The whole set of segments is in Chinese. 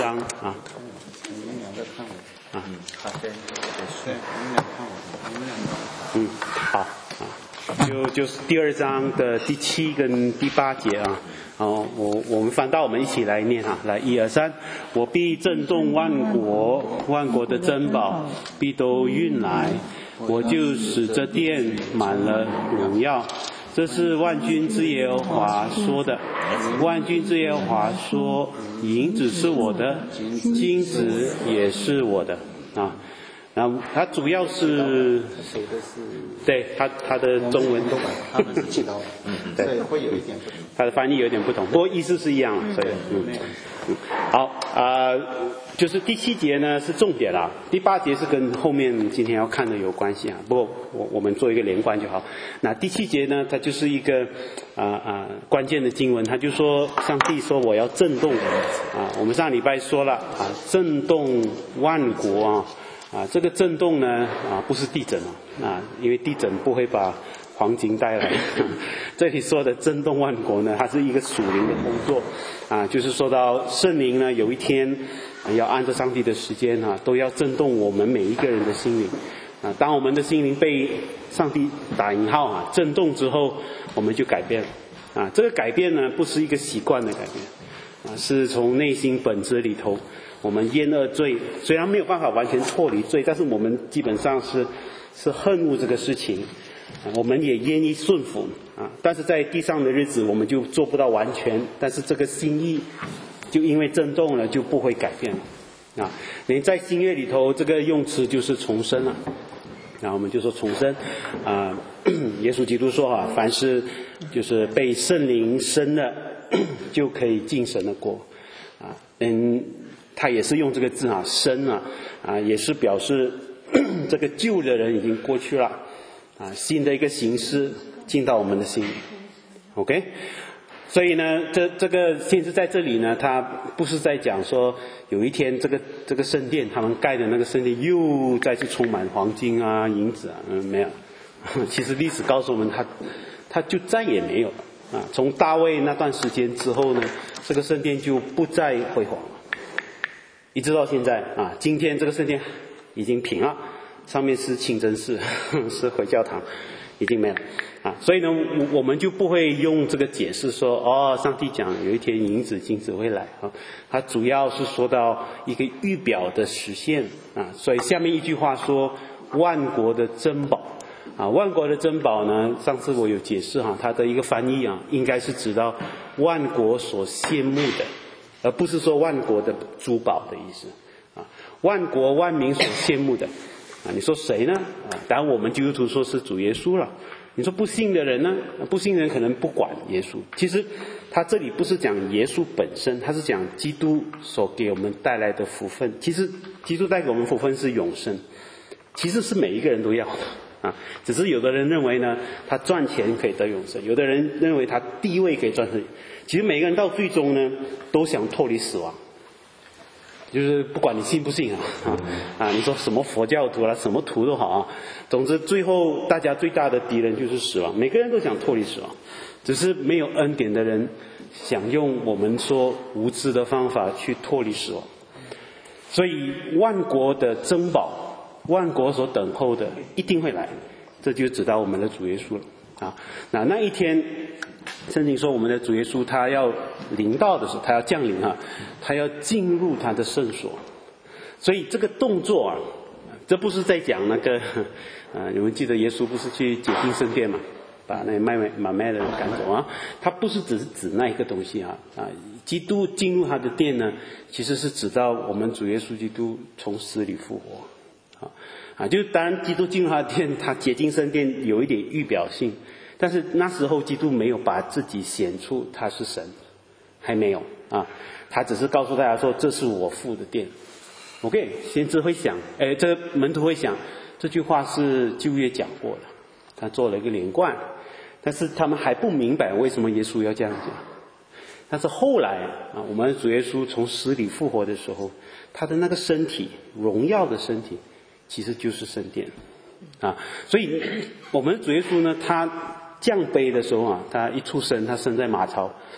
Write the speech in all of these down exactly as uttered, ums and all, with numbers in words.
章啊。 你们两个看我。 啊， 好的，对，你们俩看我，你们两个。 嗯，好啊，就就是第二章的第七跟第八节啊。哦，我我们翻到，我们一起来念啊，来一二三，我必震动万国，万国的珍宝必都运来，我就使这殿满了荣耀。这是万军之耶和华说的。万军之耶和华说，银子是我的，金子也是我的啊。然后它主要是谁的是？ 对，它它的中文都把他们是知道的，嗯， 对， 所以会有一点不同。 它的翻译有点不同，不过意思是一样的，所以嗯嗯好啊、呃，就是第七节呢是重点啦，第八节是跟后面今天要看的有关系啊。不过我我们做一个连贯就好。那第七节呢，它就是一个啊啊、呃呃、关键的经文，它就说上帝说我要震动啊，我们上礼拜说了啊，震动万国啊。啊，这个震动呢，啊，不是地震啊，啊，因为地震不会把黄金带来。这里说的震动万国呢，它是一个属灵的工作，啊，就是说到圣灵呢，有一天要按照上帝的时间啊，都要震动我们每一个人的心灵。啊，当我们的心灵被上帝打引号啊震动之后，我们就改变了。啊，这个改变呢，不是一个习惯的改变，啊，是从内心本质里头。我们厌恶罪，虽然没有办法完全脱离罪，但是我们基本上是是恨恶这个事情，我们也愿意顺服啊。但是在地上的日子，我们就做不到完全，但是这个心意就因为震动了，就不会改变了啊。连在新约里头，这个用词就是重生了，然后我们就说重生啊。耶稣基督说啊，凡是就是被圣灵生的，就可以进神的国啊。嗯。他也是用这个字啊，生啊，啊，也是表示这个旧的人已经过去了，啊，新的一个形式进到我们的心里 ，OK， 所以呢，这这个先是在这里呢，他不是在讲说有一天这个这个圣殿他们盖的那个圣殿又再去充满黄金啊、银子啊，嗯，没有，其实历史告诉我们，他他就再也没有了啊。从大卫那段时间之后呢，这个圣殿就不再辉煌了。一直到现在啊，今天这个圣殿已经平了，上面是清真寺，是回教堂，已经没了啊。所以呢，我们就不会用这个解释说，哦，上帝讲有一天银子金子会来啊。它主要是说到一个预表的实现啊。所以下面一句话说，万国的珍宝啊，万国的珍宝呢，上次我有解释哈、啊，它的一个翻译啊，应该是指到万国所羡慕的。而不是说万国的珠宝的意思啊，万国万民所羡慕的啊，你说谁呢？啊，当然我们基督徒说是主耶稣了。你说不信的人呢？不信的人可能不管耶稣。其实他这里不是讲耶稣本身，他是讲基督所给我们带来的福分。其实基督带给我们福分是永生，其实是每一个人都要的啊。只是有的人认为呢，他赚钱可以得永生；有的人认为他地位可以赚生。其实每个人到最终呢，都想脱离死亡，就是不管你信不信啊，啊，你说什么佛教徒啦，什么徒都好啊，总之最后大家最大的敌人就是死亡，每个人都想脱离死亡，只是没有恩典的人想用我们说无知的方法去脱离死亡。所以万国的珍宝，万国所等候的一定会来，这就指到我们的主耶稣了啊。那那一天。圣经说我们的主耶稣他要临到的时候，他要降临啊，他要进入他的圣所。所以这个动作啊，这不是在讲那个啊，你们记得耶稣不是去解禁圣殿嘛，把那卖卖买卖的人赶走啊？他不是只是指那一个东西啊啊，基督进入他的殿呢，其实是指到我们主耶稣基督从死里复活啊啊，就是当然基督进入他的殿，他解禁圣殿有一点预表性。但是那时候基督没有把自己显出他是神，还没有啊，他只是告诉大家说这是我父的殿。OK， 先知会想，哎，这个门徒会想，这句话是旧约讲过的，他做了一个连贯，但是他们还不明白为什么耶稣要这样讲。但是后来啊，我们主耶稣从死里复活的时候，他的那个身体，荣耀的身体，其实就是圣殿啊，所以我们主耶稣呢，他降杯的时候啊，他一出生，他生在马槽，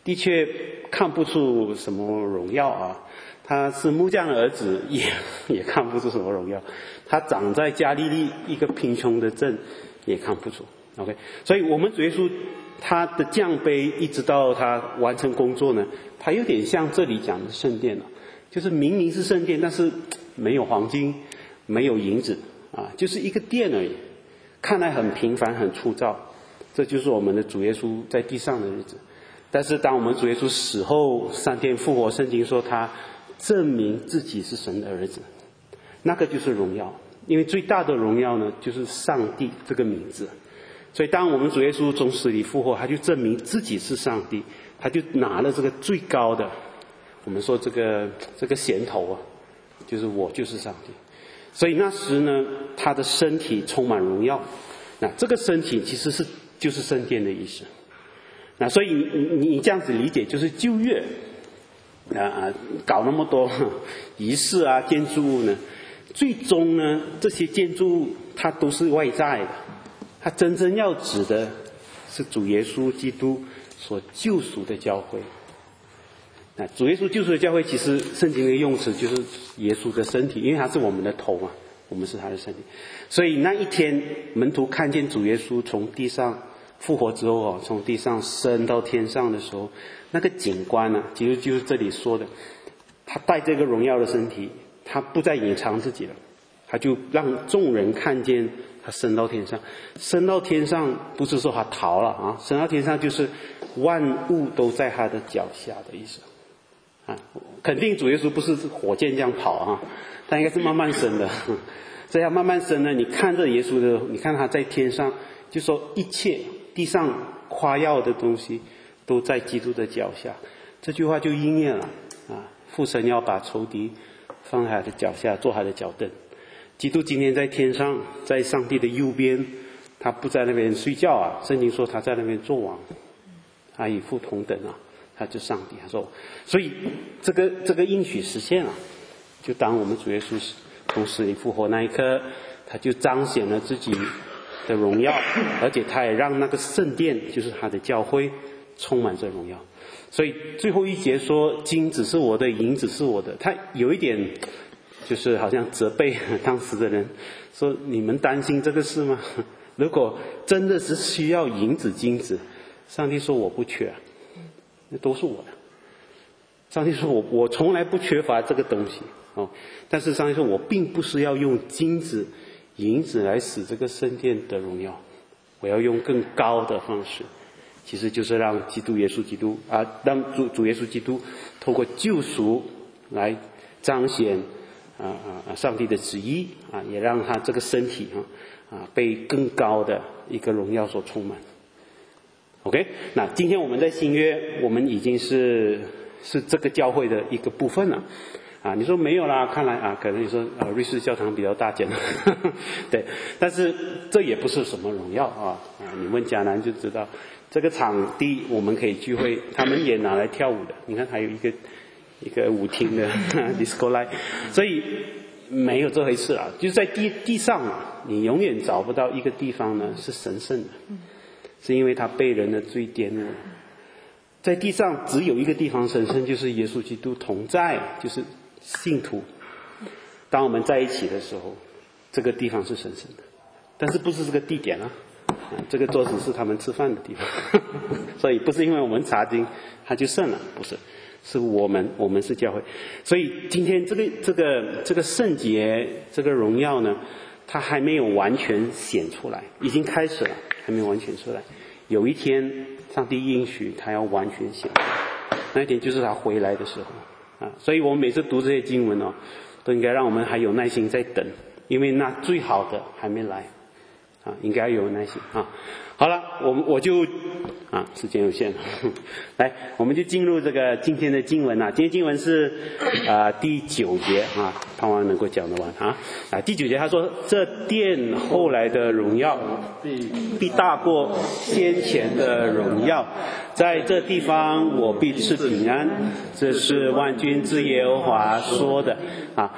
的确看不出什么荣耀啊。他是木匠的儿子，也也看不出什么荣耀。他长在加利利一个贫穷的镇，也看不出。OK， 所以我们主耶稣他的降卑，一直到他完成工作呢，他有点像这里讲的圣殿了，就是明明是圣殿，但是没有黄金，没有银子啊，就是一个殿而已，看来很平凡很粗糙。这就是我们的主耶稣在地上的日子。但是当我们主耶稣死后三天复活，圣经说他证明自己是神的儿子，那个就是荣耀。因为最大的荣耀呢，就是上帝这个名字。所以当我们主耶稣从死里复活，他就证明自己是上帝，他就拿了这个最高的，我们说这个这个衔头啊，就是我就是上帝。所以那时呢，他的身体充满荣耀。那这个身体其实是就是圣殿的意思。那所以你你这样子理解，就是旧约啊，搞那么多仪式啊、建筑物呢，最终呢，这些建筑物它都是外在的，它真正要指的是主耶稣基督所救赎的教会。那主耶稣救赎的教会，其实圣经的用词就是耶稣的身体，因为他是我们的头嘛，我们是他的身体。所以那一天，门徒看见主耶稣从地上复活之后哦，从地上升到天上的时候，那个景观啊，其实就是这里说的，他带这个荣耀的身体，他不再隐藏自己了，他就让众人看见他升到天上。升到天上不是说他逃了啊，升到天上就是万物都在他的脚下的意思啊。肯定主耶稣不是火箭这样跑啊，他应该是慢慢升的。这样慢慢升呢，你看着耶稣的，你看他在天上，就说一切地上夸耀的东西都在基督的脚下，这句话就应验了啊！父神要把仇敌放在他的脚下，做他的脚凳。基督今天在天上，在上帝的右边，他不在那边睡觉啊。圣经说他在那边做王，他与父同等啊，他就上帝。他说，所以这个这个应许实现了，就当我们主耶稣从死里复活那一刻，他就彰显了自己的荣耀，而且他也让那个圣殿，就是他的教会，充满着荣耀。所以最后一节说金子是我的，银子是我的，他有一点就是好像责备当时的人，说你们担心这个事吗？如果真的是需要银子金子，上帝说我不缺啊，那都是我的。上帝说我我从来不缺乏这个东西哦，但是上帝说我并不是要用金子银子来使这个圣殿的荣耀，我要用更高的方式，其实就是让基督耶稣基督啊，让主主耶稣基督透过救赎来彰显啊啊上帝的旨意啊，也让他这个身体啊啊被更高的一个荣耀所充满。OK， 那今天我们在新约，我们已经是是这个教会的一个部分了。啊，你说没有啦？看来啊，可能你说啊，瑞士教堂比较大间，对，但是这也不是什么荣耀啊啊！你问迦南就知道，这个场地我们可以聚会，他们也拿来跳舞的。你看还有一个一个舞厅的disco light， 所以没有这回事啦。就是在地地上，你永远找不到一个地方呢是神圣的，是因为它被人的罪玷污。在地上只有一个地方神圣，就是耶稣基督同在，就是信徒，当我们在一起的时候，这个地方是神圣的，但是不是这个地点啊？这个桌子是他们吃饭的地方，所以不是因为我们查经它就圣了，不是，是我们我们是教会。所以今天这个这个这个圣洁这个荣耀呢，它还没有完全显出来，已经开始了，还没有完全出来。有一天上帝应许他要完全显出来，那一天就是他回来的时候。啊，所以我们每次读这些经文哦，都应该让我们还有耐心在等，因为那最好的还没来，啊，应该有耐心啊。好了，我们我就啊，时间有限，来，我们就进入这个今天的经文啊。今天经文是啊、呃、第九节啊，盼望能够讲得完啊。啊，第九节他说，这殿后来的荣耀必大过先前的荣耀，在这地方我必赐平安，这是万军之耶和华说的啊。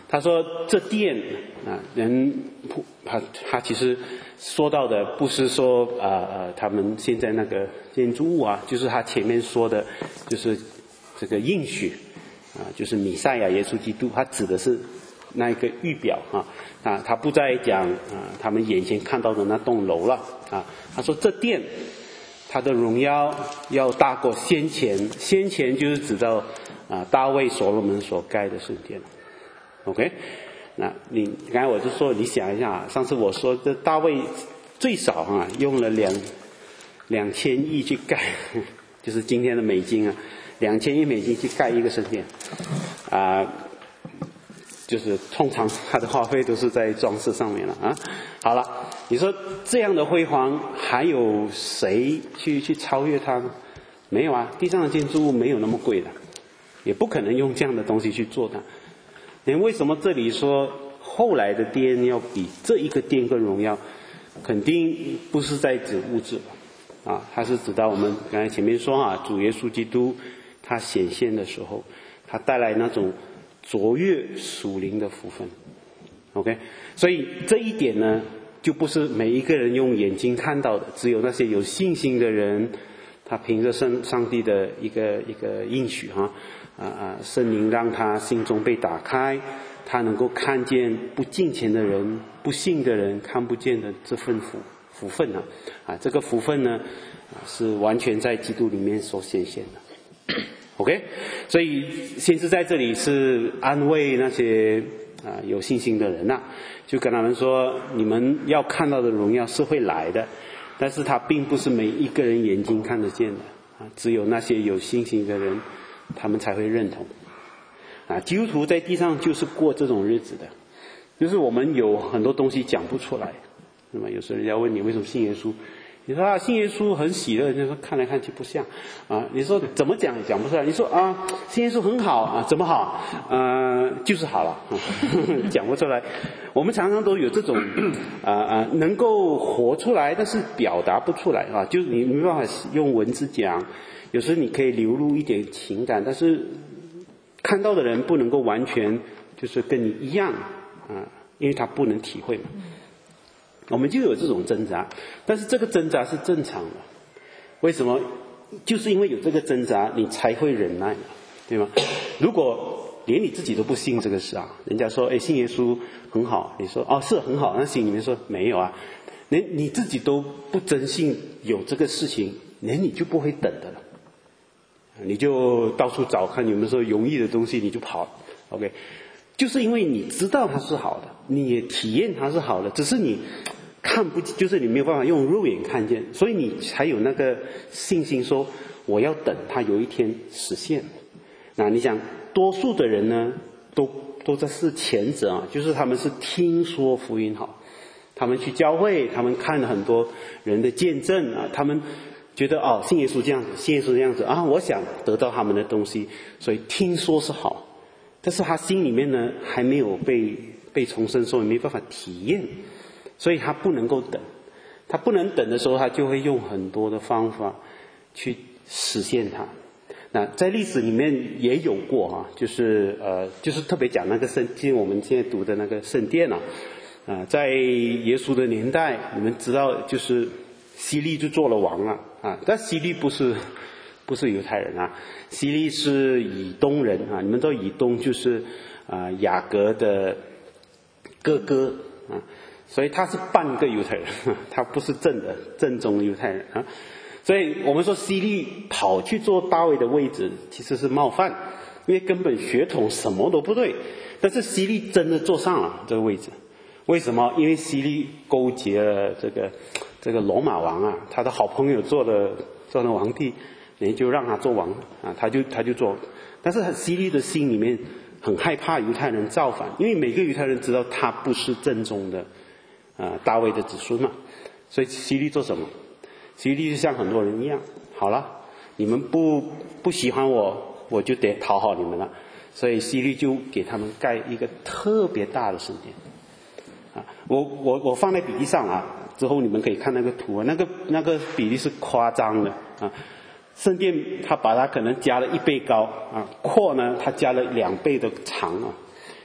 他说这殿啊，人他他其实说到的不是说啊呃他们现在那个建筑物啊，就是他前面说的，就是这个应许啊，就是弥赛亚耶稣基督，他指的是那一个预表啊啊，他不再讲啊他们眼前看到的那栋楼了啊，他说这殿他的荣耀要大过先前，先前就是指到啊大卫所罗门所盖的圣殿。OK， 那你刚才我就说，你想一下，上次我说这大卫最少啊用了两两千亿去盖，就是今天的美金啊，两千亿美金去盖一个圣殿啊、呃，就是通常他的花费都是在装饰上面了啊。好了，你说这样的辉煌，还有谁去去超越它呢？没有啊，地上的建筑物没有那么贵的，也不可能用这样的东西去做它。你为什么这里说后来的殿要比这一个殿更荣耀？肯定不是在指物质啊，它是指到我们刚才前面说啊，主耶稣基督他显现的时候，他带来那种卓越属灵的福分。OK， 所以这一点呢，就不是每一个人用眼睛看到的，只有那些有信心的人，他凭着圣上帝的一个一个应许哈。啊啊！圣灵让他心中被打开，他能够看见不敬虔的人、不信的人看不见的这份福福分啊！啊，这个福分呢，啊，是完全在基督里面所显现的。OK， 所以先是在这里是安慰那些啊有信心的人呐、啊，就跟他们说，你们要看到的荣耀是会来的，但是它并不是每一个人眼睛看得见的啊，只有那些有信心的人。他们才会认同啊！基督徒在地上就是过这种日子的，就是我们有很多东西讲不出来。那么有时候人家问你为什么信耶稣，你说啊信耶稣很喜乐，人家说看来看去不像啊。你说怎么讲讲不出来？你说啊信耶稣很好啊，怎么好？呃就是好了，啊、讲不出来。我们常常都有这种啊啊能够活出来，但是表达不出来啊，就是你没办法用文字讲。有时你可以流露一点情感，但是看到的人不能够完全就是跟你一样啊，因为他不能体会嘛。我们就有这种挣扎，但是这个挣扎是正常的。为什么？就是因为有这个挣扎，你才会忍耐嘛，对吗？如果连你自己都不信这个事啊，人家说哎信耶稣很好，你说哦是很好，那心里面说没有啊，连你自己都不真信有这个事情，连你就不会等的了。你就到处找看有没有说容易的东西，你就跑 OK， 就是因为你知道它是好的，你也体验它是好的，只是你看不，就是你没有办法用肉眼看见，所以你才有那个信心说我要等它有一天实现。那你想多数的人呢都都在是前者啊，就是他们是听说福音好，他们去教会，他们看了很多人的见证啊，他们觉得哦，信耶稣这样子，信耶稣这样子啊，我想得到他们的东西，所以听说是好，但是他心里面呢还没有被被重生，所以没办法体验，所以他不能够等，他不能等的时候，他就会用很多的方法去实现它。那在历史里面也有过啊，就是呃，就是特别讲那个圣经，我们现在读的那个圣殿啊，啊、呃，在耶稣的年代，你们知道就是希律就做了王了。啊，但希律不是不是犹太人啊，希律是以东人啊，你们知道以东就是啊雅各的哥哥啊，所以他是半个犹太人，他不是正的正宗的犹太人啊，所以我们说希律跑去做大卫的位置其实是冒犯，因为根本血统什么都不对，但是希律真的坐上了这个位置，为什么？因为希律勾结了这个。这个罗马王啊，他的好朋友做了做了皇帝，你就让他做王啊，他就他就做。但是希律的心里面很害怕犹太人造反，因为每个犹太人知道他不是正宗的啊大卫的子孙嘛，所以希律做什么？希律就像很多人一样，好了，你们不不喜欢我，我就得讨好你们了。所以希律就给他们盖一个特别大的圣殿啊，我我我放在比例上啊。之后你们可以看那个图啊，那个那个比例是夸张的啊。圣殿它把它可能加了一倍高啊，阔呢它加了两倍的长啊，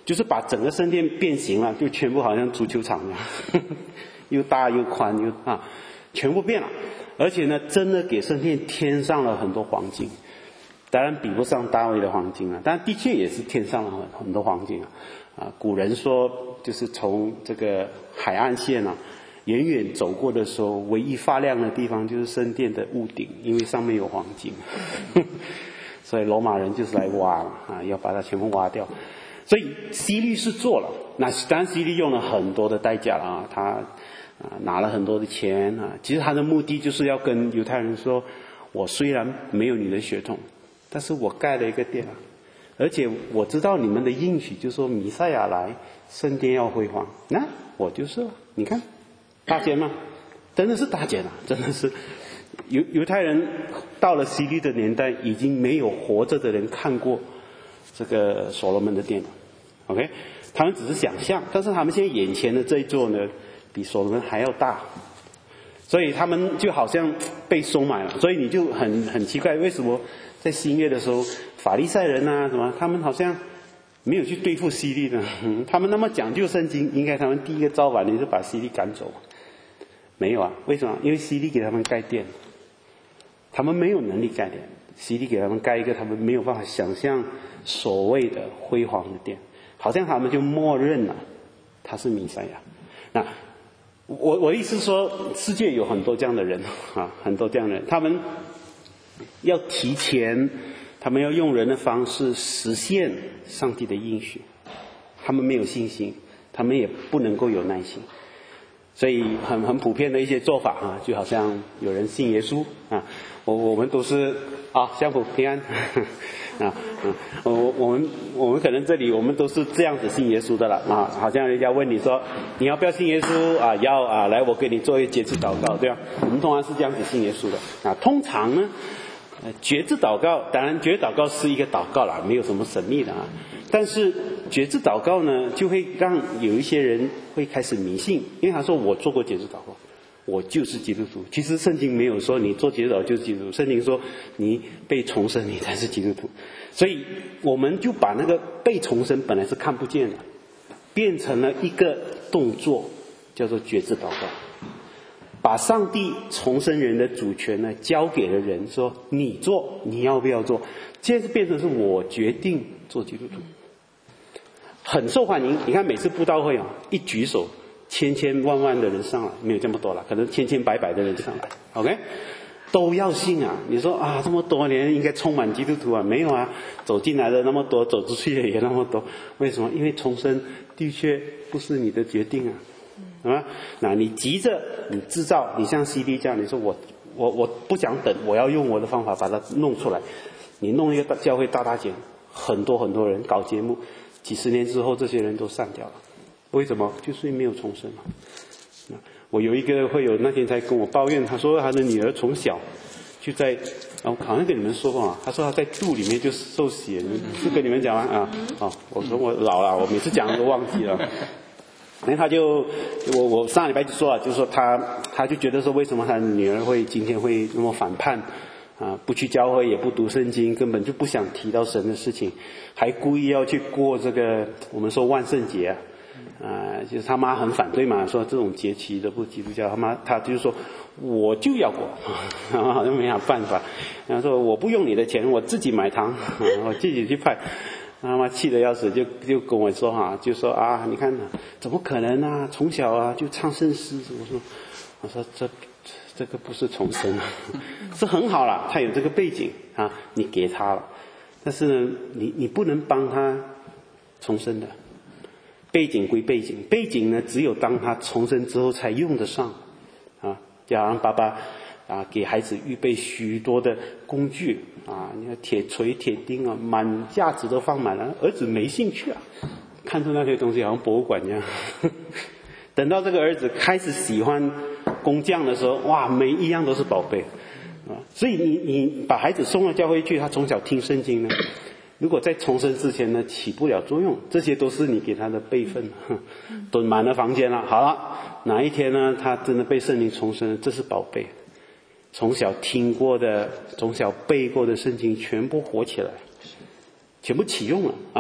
就是把整个圣殿变形了，就全部好像足球场一样，又大又宽又啊，全部变了。而且呢，真的给圣殿添上了很多黄金，当然比不上大卫的黄金啊，但的确也是添上了很很多黄金啊。啊，古人说，就是从这个海岸线啊，远远走过的时候，唯一发亮的地方就是圣殿的屋顶，因为上面有黄金。所以罗马人就是来挖啊，要把它全部挖掉。所以希律是做了，那当然希律用了很多的代价了啊，他啊拿了很多的钱啊，其实他的目的就是要跟犹太人说，我虽然没有你的血统，但是我盖了一个殿啊，而且我知道你们的应许，就是说弥赛亚来，圣殿要辉煌，那我就是了。你看，大减吗？真的是大减了，真的是。犹犹太人到了希律的年代，已经没有活着的人看过这个所罗门的殿了。OK， 他们只是想象，但是他们现在眼前的这一座呢，比所罗门还要大，所以他们就好像被收买了。所以你就很很奇怪，为什么在新约的时候，法利赛人啊什么，他们好像没有去对付希律呢？嗯，他们那么讲究圣经，应该他们第一个造反的是把希律赶走。没有啊，为什么？因为希律给他们盖殿，他们没有能力盖殿，希律给他们盖一个他们没有办法想象所谓的辉煌的殿，好像他们就默认了他是弥赛亚。那我我意思说，世界有很多这样的人啊，很多这样的人，他们要提前，他们要用人的方式实现上帝的应许，他们没有信心，他们也不能够有耐心。所以很很普遍的一些做法啊，就好像有人信耶稣啊，我我们都是啊，相互平安啊，嗯，我我们我们可能这里我们都是这样子信耶稣的了啊，好像人家问你说你要不要信耶稣啊？要啊，来我给你做一个节制祷告，对吧？我们通常是这样子信耶稣的啊。通常呢，呃，节制祷告，当然节制祷告是一个祷告啦，没有什么神秘的啊。但是节制祷告呢，就会让有一些人会开始迷信，因为他说我做过节制祷告，我就是基督徒。其实圣经没有说你做节制祷告就是基督徒，圣经说你被重生你才是基督徒。所以我们就把那个被重生本来是看不见的，变成了一个动作，叫做节制祷告，把上帝重生人的主权呢交给了人，说你做，你要不要做？现在是变成是我决定做基督徒。很受欢迎，你看每次布道会啊，一举手，千千万万的人上来，没有这么多了，可能千千百百的人上来 ，OK， 都要信啊。你说啊，这么多年应该充满基督徒啊，没有啊，走进来的那么多，走出去的也那么多，为什么？因为重生的确不是你的决定啊，啊，那你急着你制造，你像 C D 这样，你说我我我不想等，我要用我的方法把它弄出来，你弄一个教会大大减，很多很多人搞节目。几十年之后，这些人都散掉了，为什么？就是没有重生嘛。我有一个会友那天才跟我抱怨，他说他的女儿从小就在，啊，我好像跟你们说过啊，他说他在肚里面就受洗，是跟你们讲吗？啊，哦，我说我老了，我每次讲都忘记了。然后他就，我我上礼拜就说了，就是说他他就觉得说，为什么他的女儿会今天会那么反叛？啊，不去教会也不读圣经，根本就不想提到神的事情，还故意要去过这个我们说万圣节啊，啊，就是他妈很反对嘛，说这种节期都不基督教，他妈他就说我就要过，他妈好像没啥办法，然后说我不用你的钱，我自己买糖，我自己去派，他妈气得要死，就就跟我说哈、啊，就说啊，你看怎么可能啊，从小啊就唱圣诗，我说我说这。这个不是重生，是很好了，他有这个背景啊，你给他了，但是呢，你你不能帮他重生的，背景归背景，背景呢只有当他重生之后才用得上啊，就好像爸爸啊给孩子预备许多的工具啊，你看铁锤、铁钉啊，满架子都放满了，儿子没兴趣啊，看出那些东西好像博物馆一样。等到这个儿子开始喜欢工匠的时候，哇，每一样都是宝贝啊！所以你你把孩子送到教会去，他从小听圣经呢，如果在重生之前呢，起不了作用。这些都是你给他的备份，囤满了房间了。好了，哪一天呢，他真的被圣灵重生了，这是宝贝。从小听过的、从小背过的圣经全部活起来，全部启用了啊！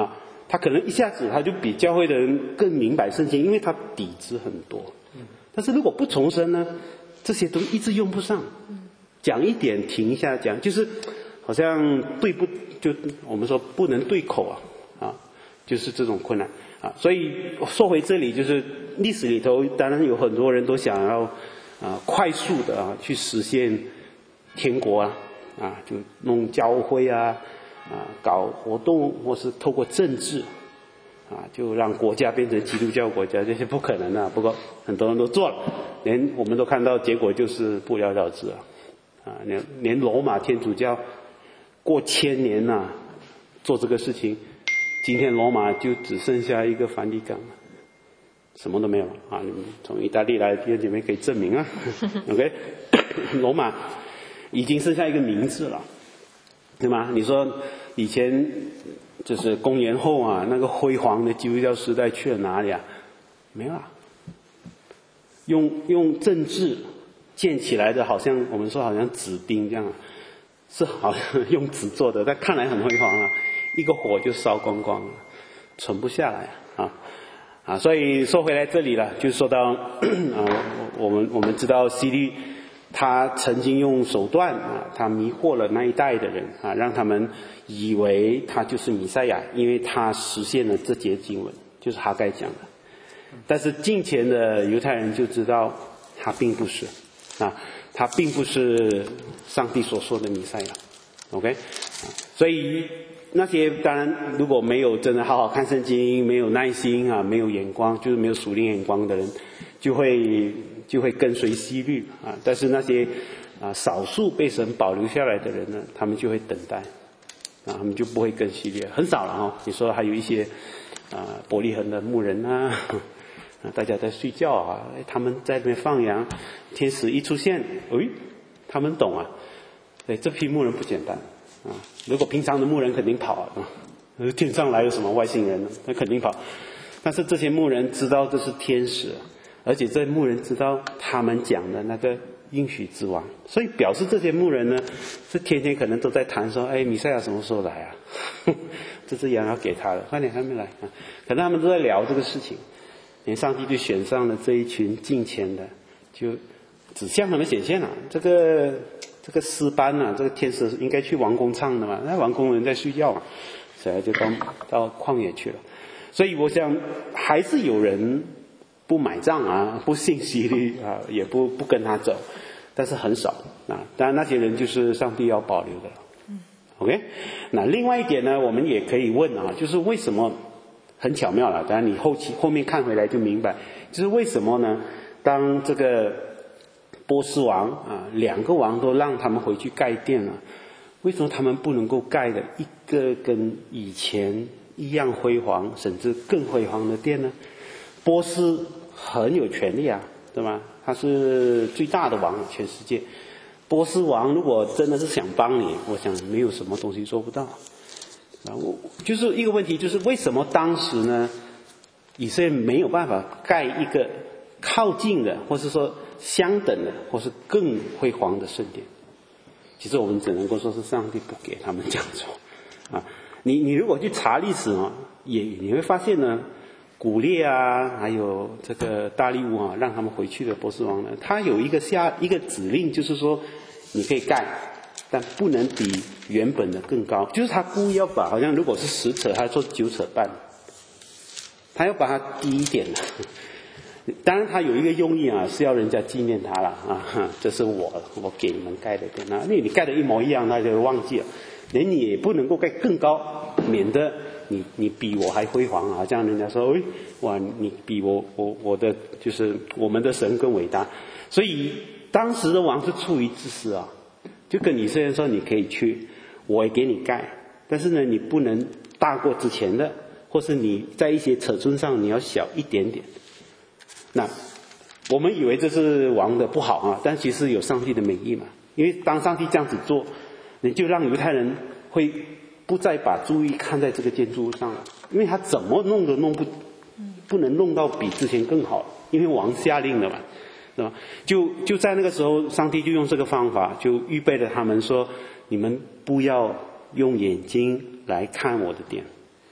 他可能一下子他就比教会的人更明白圣经，因为他底子很多。但是如果不重生呢，这些都一直用不上。讲一点停一下讲，就是好像对不就我们说不能对口啊啊，就是这种困难啊。所以说回这里，就是历史里头当然有很多人都想要啊快速的啊去实现天国啊啊，就弄教会啊啊搞活动，或是透过政治啊就让国家变成基督教国家，这些不可能的。不过很多人都做了，连我们都看到结果就是不了了之啊。啊，连连罗马天主教过千年呐、啊，做这个事情，今天罗马就只剩下一个梵蒂冈了，什么都没有啊！你们从意大利来的弟兄姐妹可以证明啊。OK， 罗马已经剩下一个名字了，对吗？你说以前就是公元后啊，那个辉煌的基督教时代去了哪里啊？没有啊，用用政治建起来的，好像我们说好像纸钉这样，是好像用纸做的，但看来很辉煌啊，一个火就烧光光了，存不下来啊啊！所以说回来这里了，就说到啊，我们我们知道希律他曾经用手段啊，他迷惑了那一代的人啊，让他们以为他就是弥赛亚，因为他实现了这节经文，就是哈该讲的。但是近前的犹太人就知道他并不是。啊，他并不是上帝所说的弥赛亚 ，OK， 啊，所以那些当然如果没有真的好好看圣经，没有耐心啊，没有眼光，就是没有属灵眼光的人，就会就会跟随希律啊。但是那些啊少数被神保留下来的人呢，他们就会等待，啊，他们就不会跟希律，很少了哈。你说还有一些啊伯利恒的牧人啊。大家在睡觉啊，他们在那边放羊，天使一出现，诶，他们懂啊，对，这批牧人不简单啊。如果平常的牧人肯定跑啊，天上来有什么外星人呢？那肯定跑。但是这些牧人知道这是天使，而且这牧人知道他们讲的那个应许之王，所以表示这些牧人呢，是天天可能都在谈说，哎，弥赛亚什么时候来啊？这只羊要给他了，快点还没来啊？可能他们都在聊这个事情。连上帝就选上了这一群敬虔的，就只向他们显现了。这个这个诗班啊，这个天使应该去王宫唱的嘛，那王宫人在睡觉嘛，所以就到到旷野去了。所以我想还是有人不买账啊，不信希律啊，也不不跟他走，但是很少啊。当然那些人就是上帝要保留的了。OK， 那另外一点呢，我们也可以问啊，就是为什么？很巧妙了，当然你后期后面看回来就明白，就是为什么呢？当这个波斯王啊，两个王都让他们回去盖殿了，为什么他们不能够盖的一个跟以前一样辉煌，甚至更辉煌的殿呢？波斯很有权力啊，对吧？他是最大的王，全世界。波斯王如果真的是想帮你，我想没有什么东西做不到。然后就是一个问题，就是为什么当时呢，以色列没有办法盖一个靠近的，或是说相等的，或是更辉煌的圣殿？其实我们只能够说是上帝不给他们这样做啊。你你如果去查历史啊，也你会发现呢，古列啊，还有这个大利乌啊，让他们回去的波斯王呢，他有一个下一个指令，就是说你可以盖。但不能比原本的更高，就是他故意要把好像如果是十尺，他做九尺半，他要把它低一点的。当然他有一个用意啊，是要人家纪念他了啊，这是我我给你们盖的殿啊，那你盖的一模一样，他就忘记了。连你也不能够盖更高，免得你你比我还辉煌啊，这样人家说，哎，哇，你比我我我的就是我们的神更伟大。所以当时的王是出于自私啊。就跟以色列人说，你可以去，我也给你盖，但是呢，你不能大过之前的，或是你在一些尺寸上你要小一点点。那我们以为这是王的不好啊，但其实有上帝的美意嘛。因为当上帝这样子做，你就让犹太人会不再把注意看在这个建筑物上了，因为他怎么弄都弄不，不能弄到比之前更好，因为王下令了嘛。是吧？就就在那个时候，上帝就用这个方法，就预备了他们说：你们不要用眼睛来看我的殿，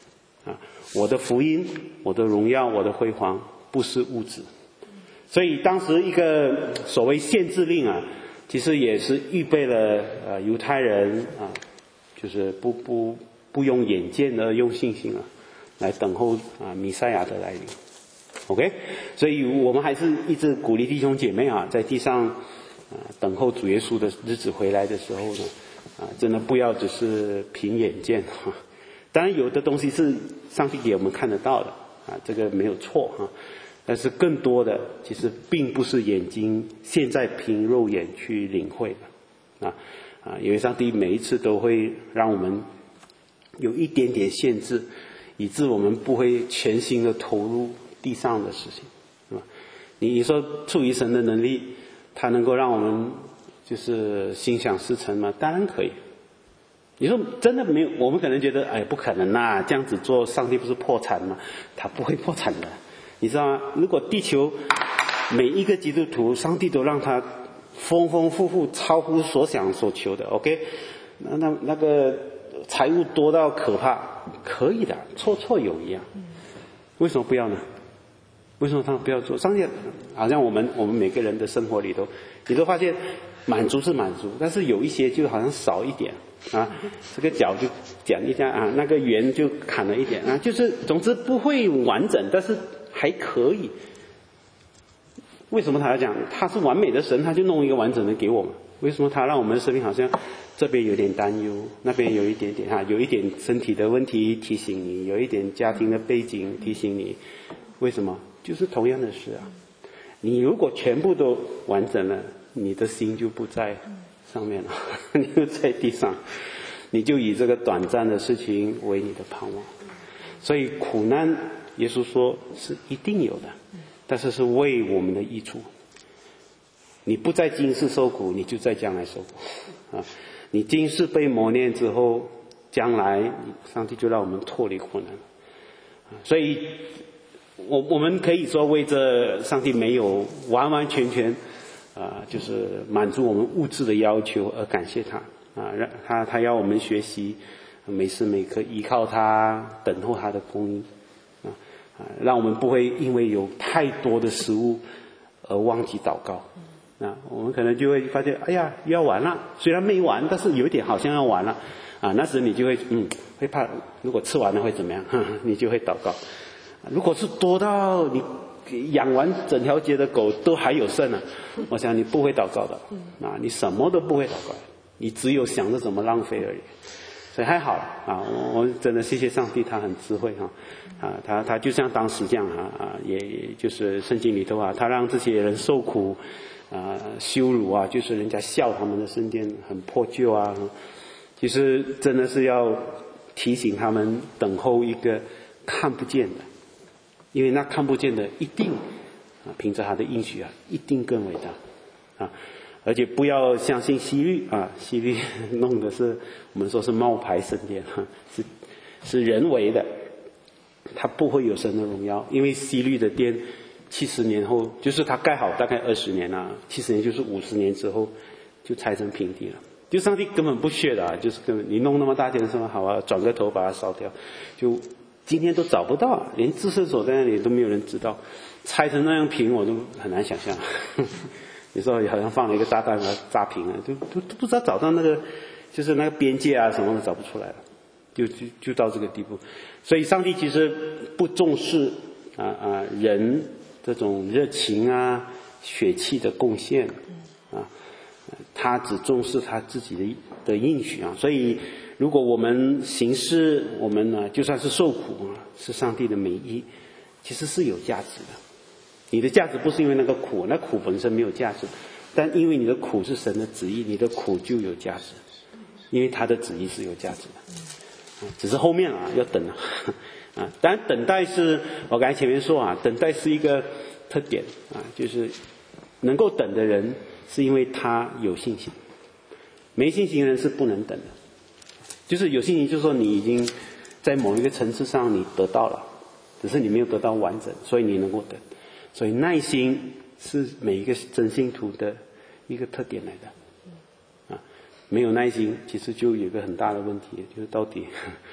啊，我的福音，我的荣耀，我的辉煌，不是物质。所以当时一个所谓限制令啊，其实也是预备了呃犹太人啊，就是不不不用眼见而用信心啊，来等候啊弥赛亚的来临。OK， 所以我们还是一直鼓励弟兄姐妹啊，在地上啊等候主耶稣的日子回来的时候呢，啊真的不要只是凭眼见哈。当然有的东西是上帝给我们看得到的啊，这个没有错哈。但是更多的其实并不是眼睛现在凭肉眼去领会的啊啊，因为上帝每一次都会让我们有一点点限制，以致我们不会全心的投入地上的事情，是吧？你说出于神的能力，他能够让我们就是心想事成吗？当然可以。你说真的没有，我们可能觉得哎不可能啦，这样子做上帝不是破产吗？他不会破产的。你知道吗？如果地球每一个基督徒，上帝都让他丰丰富富，超乎所想所求的 ，OK， 那那那个财务多到可怕，可以的，绰绰有余啊。为什么不要呢？为什么他们不要做？上帝好像我们我们每个人的生活里头，你都发现满足是满足，但是有一些就好像少一点啊，这个角就讲一下啊，那个圆就砍了一点啊，就是总之不会完整，但是还可以。为什么他要讲他是完美的神，他就弄一个完整的给我们？为什么他让我们的生命好像这边有点担忧，那边有一点点啊，有一点身体的问题提醒你，有一点家庭的背景提醒你？为什么？就是同样的事啊。你如果全部都完整了，你的心就不在上面了，你就在地上，你就以这个短暂的事情为你的盼望。所以苦难耶稣说是一定有的，但是是为我们的益处。你不在今世受苦，你就在将来受苦啊！你今世被磨练之后，将来上帝就让我们脱离苦难。所以我我们可以说为这上帝没有完完全全啊，就是满足我们物质的要求而感谢他啊，让他他要我们学习每时每刻依靠他，等候他的供应啊啊，让我们不会因为有太多的食物而忘记祷告啊。我们可能就会发现，哎呀，要完了，虽然没完，但是有一点好像要完了啊。那时你就会嗯会怕，如果吃完了会怎么样？呵呵，你就会祷告。如果是多到你养完整条街的狗都还有剩啊，我想你不会祷告的啊，你什么都不会祷告，你只有想着怎么浪费而已。所以还好啊，我我真的谢谢上帝，他很智慧哈啊，他他就像当时这样哈啊，也也就是圣经里头啊，他让这些人受苦啊、羞辱啊，就是人家笑他们的圣殿很破旧啊，其实真的是要提醒他们等候一个看不见的。因为那看不见的一定啊，凭着他的应许啊，一定更伟大啊！而且不要相信希律啊，希律弄的是我们说是冒牌圣殿哈，是是人为的，他不会有神的荣耀。因为希律的殿七十年后，就是他盖好大概二十年啊，七十年就是五十年之后就拆成平地了。就上帝根本不屑的啊，就是根本你弄那么大件什么好啊，转个头把它烧掉，就。今天都找不到，连至圣所在那里都没有人知道，拆成那样平我都很难想象。有时候好像放了一个炸弹把它炸平了，都都都不知道找到那个就是那个边界啊什么都找不出来了，就就就到这个地步。所以上帝其实不重视啊啊人这种热情啊血气的贡献啊，他只重视他自己的的应许啊，所以。如果我们行事，我们呢，就算是受苦啊，是上帝的美意，其实是有价值的。你的价值不是因为那个苦，那苦本身没有价值，但因为你的苦是神的旨意，你的苦就有价值，因为他的旨意是有价值的。只是后面啊要等啊，啊，当然等待是我刚才前面说啊，等待是一个特点啊，就是能够等的人是因为他有信心，没信心的人是不能等的。就是有信心，就是说你已经在某一个层次上你得到了，只是你没有得到完整，所以你能够等。所以耐心是每一个真信徒的一个特点来的。啊，没有耐心，其实就有一个很大的问题，就是到底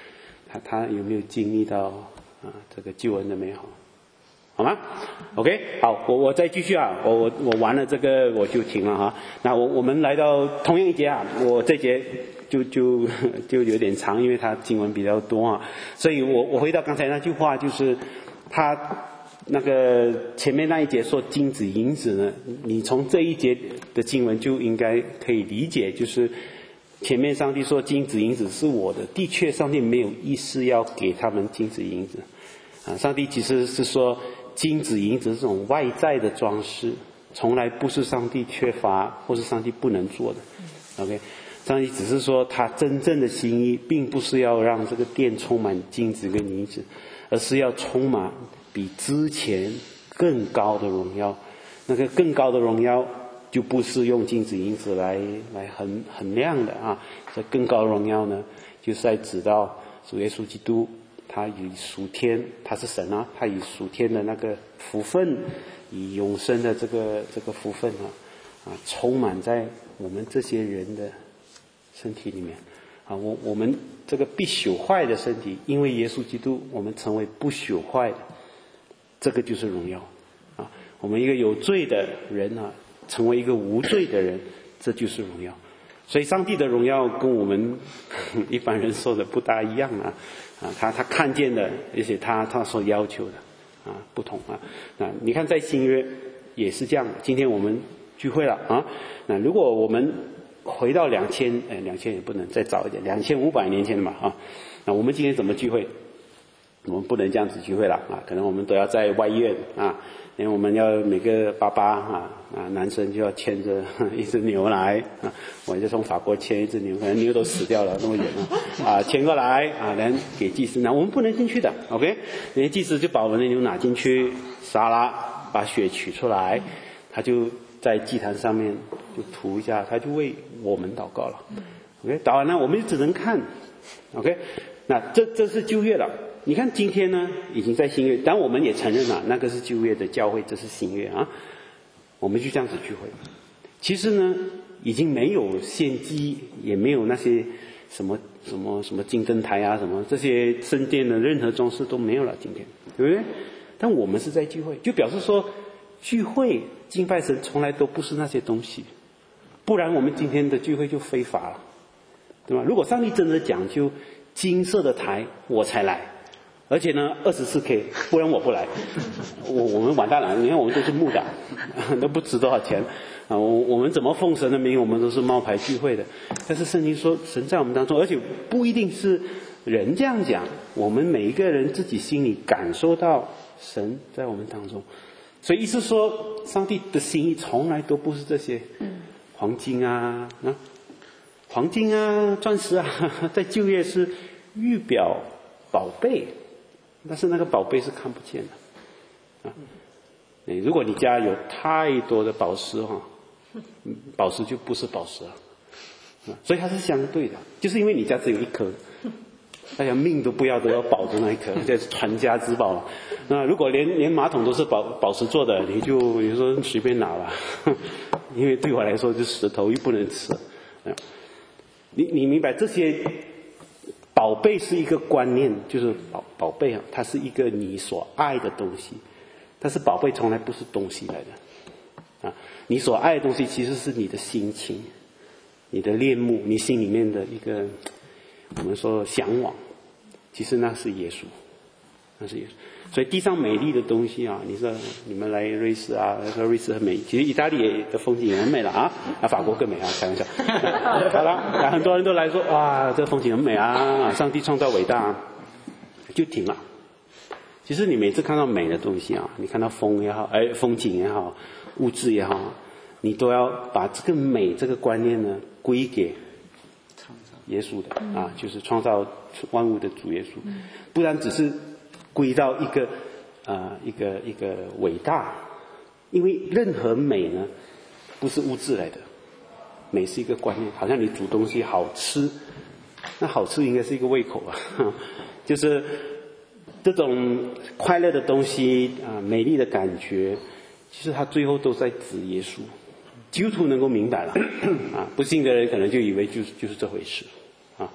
他他有没有经历到啊这个救恩的美好？好吗 ？OK， 好，我我再继续啊，我我我完了这个我就停了哈。那我我们来到同样一节啊，我这节就就就有点长，因为它经文比较多啊，所以我我回到刚才那句话，就是他那个前面那一节说金子银子呢，你从这一节的经文就应该可以理解，就是前面上帝说金子银子是我的，的确上帝没有意思要给他们金子银子啊，上帝其实是说金子银子这种外在的装饰，从来不是上帝缺乏或是上帝不能做的。OK， 上帝只是说他真正的心意，并不是要让这个殿充满金子跟银子，而是要充满比之前更高的荣耀。那个更高的荣耀，就不是用金子银子来来衡衡量的啊。这更高的荣耀呢，就是在指到主耶稣基督。他以属天，他是神啊，他以属天的那个福分，以永生的这个这个福分啊，啊，充满在我们这些人的身体里面啊，我我们这个必朽坏的身体，因为耶稣基督，我们成为不朽坏的，这个就是荣耀啊。我们一个有罪的人啊，成为一个无罪的人，这就是荣耀。所以上帝的荣耀跟我们一般人说的不大一样啊，啊，他他看见的，而且他他所要求的啊不同啊。那你看在新约也是这样，今天我们聚会了啊，那如果我们回到两千，哎，两千也不能再早一点，两千五百年前的嘛啊，那我们今天怎么聚会？我们不能这样子聚会了啊，可能我们都要在外院啊。因为我们要每个爸爸啊啊，男生就要牵着一只牛来啊，我就从法国牵一只牛，可能牛都死掉了，那么远啊，啊牵过来啊，然后给祭司拿，我们不能进去的 ，OK？ 那些祭司就把我们的牛拿进去杀了，把血取出来，他就在祭坛上面就涂一下，他就为我们祷告了 ，OK？ 祷完了我们就只能看 ，OK？ 那这这是旧约了。你看今天呢，已经在新约，但我们也承认了，那个是旧约的教会，这是新约啊。我们就这样子聚会。其实呢，已经没有献祭，也没有那些什么什么什么金灯台啊，什么这些圣殿的任何装饰都没有了，今天，对不对？但我们是在聚会，就表示说，聚会敬拜神从来都不是那些东西，不然我们今天的聚会就非法了，对吧？如果上帝真的讲究金色的台，我才来。而且呢 ，二十四 K， 不然我不来，我我们完蛋了。你看我们都是木的，都不值多少钱啊！我我们怎么奉神的名，我们都是冒牌聚会的。但是圣经说神在我们当中，而且不一定是人这样讲，我们每一个人自己心里感受到神在我们当中。所以意思说，上帝的心意从来都不是这些黄金啊、啊黄金啊、钻石啊，在旧约是预表宝贝。但是那个宝贝是看不见的啊！如果你家有太多的宝石哈，宝石就不是宝石了，所以它是相对的。就是因为你家只有一颗，大家命都不要都要保住那一颗，这是传家之宝了。那如果连连马桶都是宝宝石做的，你就你说随便拿吧，因为对我来说就石头又不能吃。你你明白这些？宝贝是一个观念，就是宝宝贝啊，它是一个你所爱的东西，但是宝贝从来不是东西来的啊！你所爱的东西其实是你的心情、你的恋慕、你心里面的一个我们说向往，其实那是耶稣，那是耶稣。所以地上美丽的东西啊，你说你们来瑞士啊，说瑞士很美，其实意大利的风景也很美了啊，啊法国更美啊，开玩笑。好了，很多人都来说哇，这风景很美啊，上帝创造伟大，就停了。其实你每次看到美的东西啊，你看到风也好，哎，风景也好，物质也好，你都要把这个美这个观念呢归给耶稣的啊，就是创造万物的主耶稣，不然只是归到一个啊、呃、一个一个伟大，因为任何美呢不是物质来的，美是一个观念，好像你煮东西好吃，那好吃应该是一个胃口啊，就是这种快乐的东西啊、呃，美丽的感觉，其实它最后都在指耶稣。基督徒能够明白了啊，不信的人可能就以为就是就是这回事啊。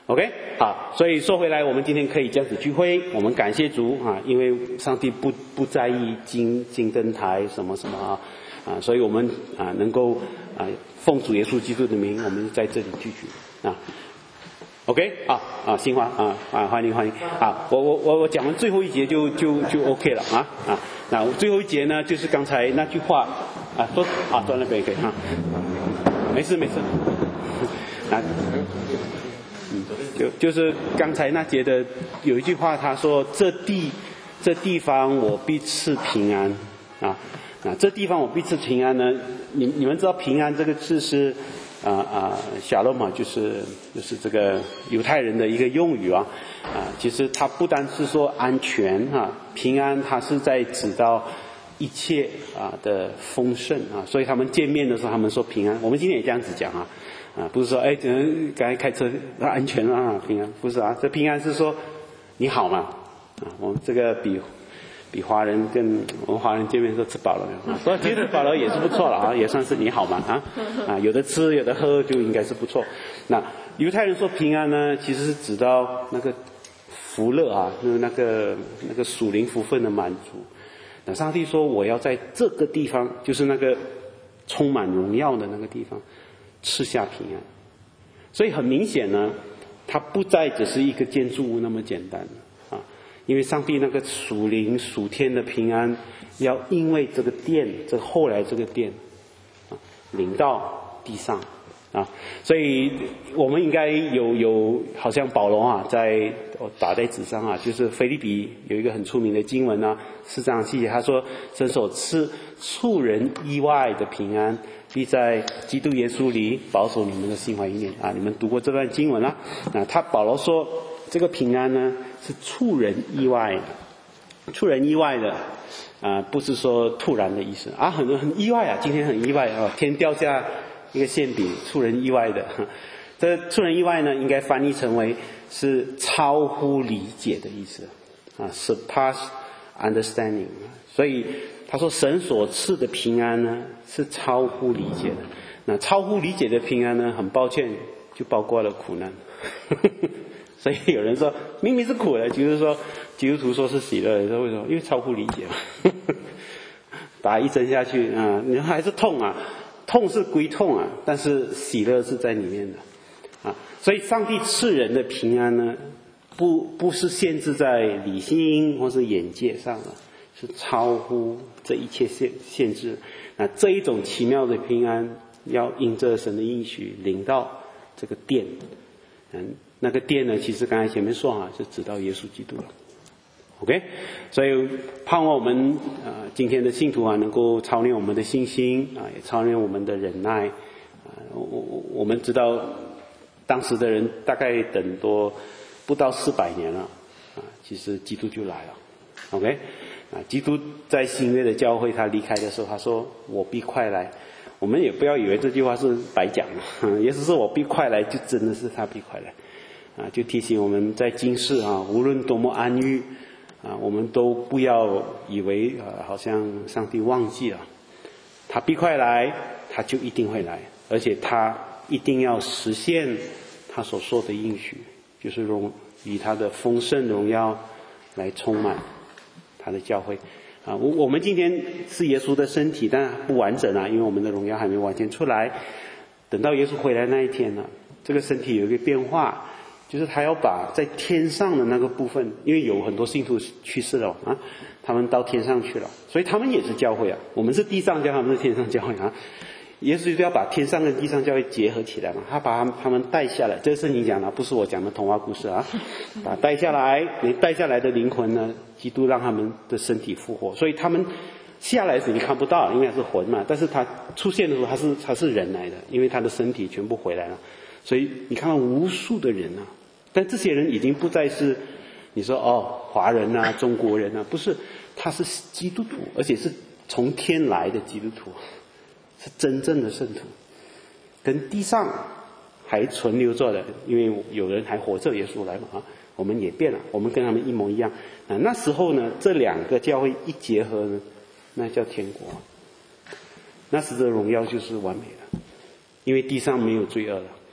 OK， 好，所以说回来，我们今天可以这样子聚会，我们感谢主啊，因为上帝不不在意金金灯台什么什么啊啊，所以我们啊能够啊奉主耶稣基督的名，我们在这里聚聚啊。OK， 啊啊，新华啊啊，欢迎欢迎啊！我我我我讲完最后一节就就就 OK 了啊啊！那最后一节呢，就是刚才那句话啊，坐啊坐那边可以哈，没事没事啊。嗯，就就是刚才那节的有一句话，他说：“这地这地方我必赐平安啊啊！这地方我必赐平安呢？你你们知道平安这个字是啊啊夏洛嘛，就是就是这个犹太人的一个用语啊啊！其实它不单是说安全啊，平安它是在指到一切啊的丰盛啊，所以他们见面的时候，他们说平安。我们今天也这样子讲啊。”啊，不是说哎，刚才开车安全啊，平安不是啊，这平安是说你好嘛啊，我们这个比比华人跟我们华人见面说吃饱了没有？所以其实吃饱了也是不错了啊，也算是你好嘛啊啊，有的吃有的喝就应该是不错。那犹太人说平安呢，其实是指到那个福乐啊，就是那个那个属灵福分的满足。那上帝说我要在这个地方，就是那个充满荣耀的那个地方。赐下平安，所以很明显呢，它不再只是一个建筑物那么简单啊，因为上帝那个属灵属天的平安，要因为这个殿，这后来这个殿啊，临到地上啊，所以我们应该有有，好像保罗啊，在打在纸上啊，就是腓立比有一个很出名的经文啊，四章七节，他说：“神所赐出人意外的平安。”必在基督耶稣里保守你们的心怀意念啊！你们读过这段经文啦？啊，他保罗说这个平安呢是出人意外的，出人意外的啊，不是说突然的意思啊，很多很意外啊，今天很意外啊，天掉下一个馅饼，出人意外的。这出人意外呢，应该翻译成为是超乎理解的意思啊 ，surpass understanding。所以他说神所赐的平安呢是超乎理解的。那超乎理解的平安呢，很抱歉就包括了苦难。所以有人说明明是苦的，就是说基督徒说是喜乐的，说为什么？因为超乎理解嘛。打一针下去啊，你还是痛啊，痛是归痛啊，但是喜乐是在里面的啊。所以上帝赐人的平安呢，不不是限制在理性或是眼界上的。是超乎这一切限限制，那这一种奇妙的平安，要因着神的应许领到这个殿，嗯，那个殿呢，其实刚才前面说啊，是指到耶稣基督了。OK， 所以盼望我们啊、呃，今天的信徒啊，能够操练我们的信心啊，也操练我们的忍耐啊。我我我们知道，当时的人大概等多不到四百年了啊，其实基督就来了。OK。啊，基督在新约的教会，他离开的时候，他说：“我必快来。”我们也不要以为这句话是白讲的，也是说我必快来，就真的是他必快来。啊，就提醒我们在今世啊，无论多么安逸啊，我们都不要以为啊，好像上帝忘记了，他必快来，他就一定会来，而且他一定要实现他所说的应许，就是荣以他的丰盛荣耀来充满他的教会啊，我我们今天是耶稣的身体，但不完整啊，因为我们的荣耀还没完全出来。等到耶稣回来那一天呢，这个身体有一个变化，就是他要把在天上的那个部分，因为有很多信徒去世了啊，他们到天上去了，所以他们也是教会啊。我们是地上教会，他们是天上教会啊。耶稣就要把天上跟地上教会结合起来嘛，他把他们带下来，这是圣经讲的，不是我讲的童话故事啊。把带下来，你带下来的灵魂呢，基督让他们的身体复活，所以他们下来时你看不到，因为是魂嘛，但是他出现的时候他是他是人来的，因为他的身体全部回来了，所以你看到无数的人啊，但这些人已经不再是你说哦华人啊中国人啊，不是，他是基督徒，而且是从天来的基督徒，是真正的圣徒，跟地上还存留着的，因为有人还活着，耶稣来嘛啊，我们也变了，我们跟他们一模一样啊。那时候呢，这两个教会一结合呢，那叫天国，那时的荣耀就是完美的，因为地上没有罪恶了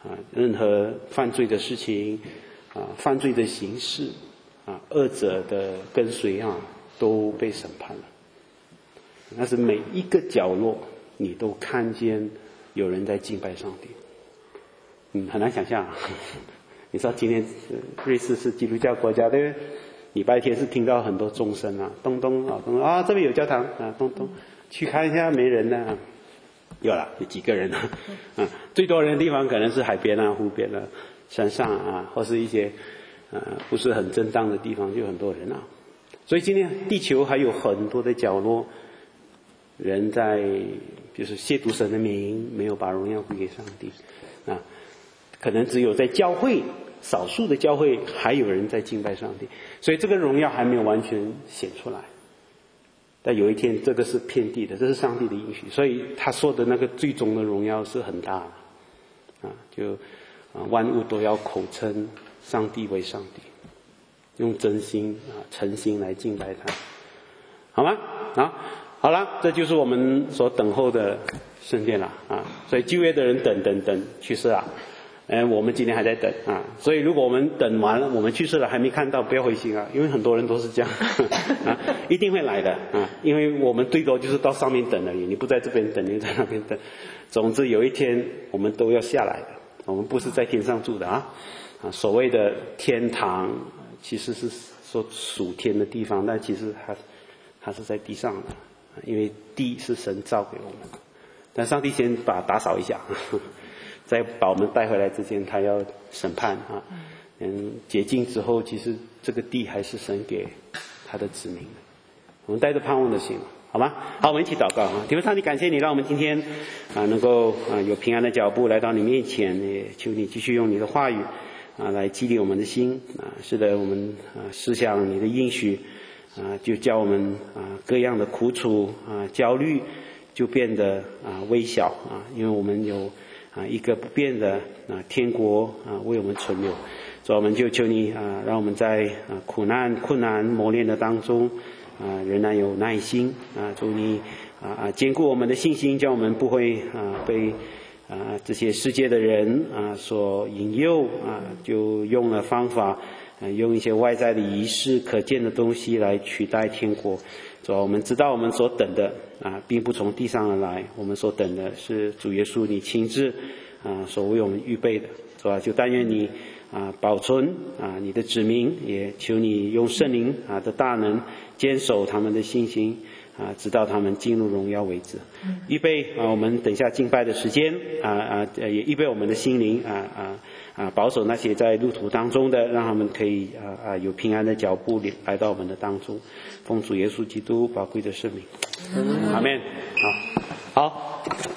啊，任何犯罪的事情啊，犯罪的形式啊，恶者的跟随啊，都被审判了。但是每一个角落，你都看见有人在敬拜上帝。嗯，很难想象啊。你知道今天瑞士是基督教国家，对不对？礼拜天是听到很多钟声啊，咚咚啊咚啊，这边有教堂啊，咚咚，去看一下没人呢、啊，有了，有几个人啊，啊，最多人的地方可能是海边啊、湖边啊、山上啊，或是一些呃不是很正当的地方，就很多人啊。所以今天地球还有很多的角落，人在就是亵渎神的名，没有把荣耀归给上帝啊。可能只有在教会少数的教会还有人在敬拜上帝，所以这个荣耀还没有完全显出来。但有一天这个是遍地的，这是上帝的应许，所以他说的那个最终的荣耀是很大的啊，就啊万物都要口称上帝为上帝，用真心啊诚心来敬拜他，好吗？啊，好了，这就是我们所等候的圣殿了啊。所以旧约的人等等等去世了。嗯，我们今天还在等啊，所以如果我们等完了，我们去世了还没看到，不要灰心啊，因为很多人都是这样啊，一定会来的啊，因为我们最多就是到上面等而已，你不在这边等，你在那边等，总之有一天我们都要下来的，我们不是在天上住的啊，啊，所谓的天堂其实是说属天的地方，但其实它它是在地上的，因为地是神造给我们的，但上帝先把打扫一下。在把我们带回来之前，他要审判啊，嗯，洁净之后，其实这个地还是神给他的子民的。我们带着盼望的心，好吗？好，我们一起祷告啊！天父上帝，感谢你，让我们今天啊能够啊有平安的脚步来到你面前，也求你继续用你的话语啊来激励我们的心啊。是的，我们啊思想你的应许啊，就叫我们啊各样的苦楚啊焦虑就变得啊微小啊，因为我们有。啊，一个不变的啊天国啊为我们存留，所以我们就求你啊，让我们在啊苦难、困难、磨练的当中啊，仍然有耐心啊，求你啊啊坚固我们的信心，叫我们不会啊被啊这些世界的人啊所引诱啊，就用了方法啊，用一些外在的仪式、可见的东西来取代天国。所以我们知道我们所等的啊，并不从地上而来，我们所等的是主耶稣你亲自啊所为我们预备的，是吧？就但愿你啊保存啊你的子民，也求你用圣灵啊的大能坚守他们的信心啊，直到他们进入荣耀为止。预备啊，我们等一下敬拜的时间啊啊，也预备我们的心灵啊啊啊，保守那些在路途当中的，让他们可以啊啊有平安的脚步来到我们的当中。奉主耶稣基督宝贵的圣名，阿们。好，好。